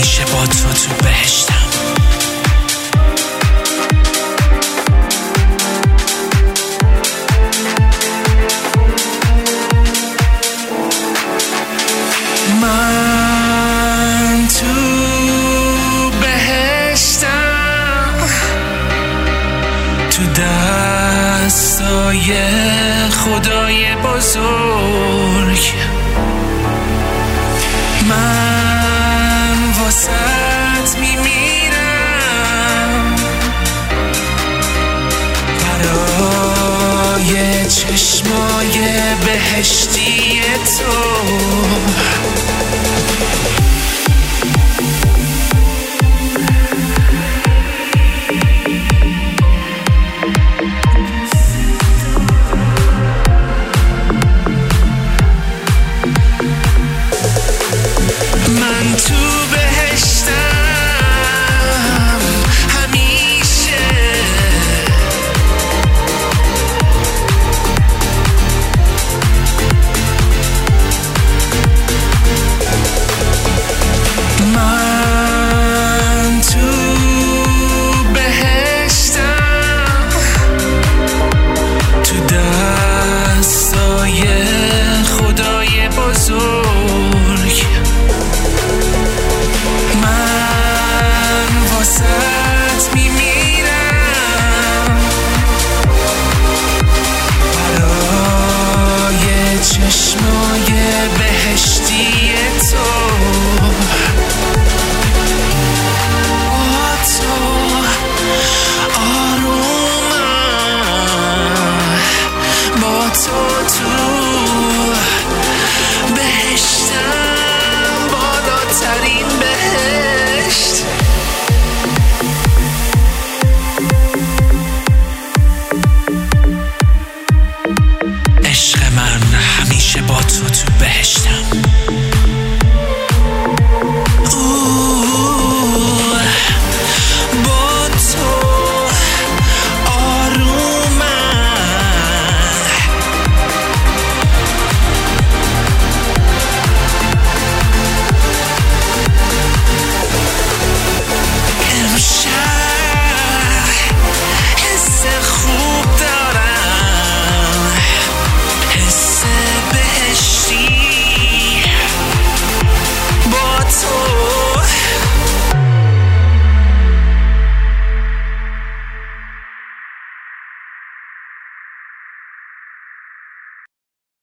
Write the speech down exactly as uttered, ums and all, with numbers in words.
همیشه با تو تو بهشتم. من تو بهشتم، تو دستای خدای بزرگ. من واسط میمیرم برای چشمای بهشتی تو. من تو بهشتم همیشه، من تو بهشتم، تو دستای خدای بزرگ. من واسط میمیرم برای چشمای بهشتی تو. با تو آرومم، با تو تو بهشتم، بالاترین بهشت. عشق من همیشه با تو تو بهشتم.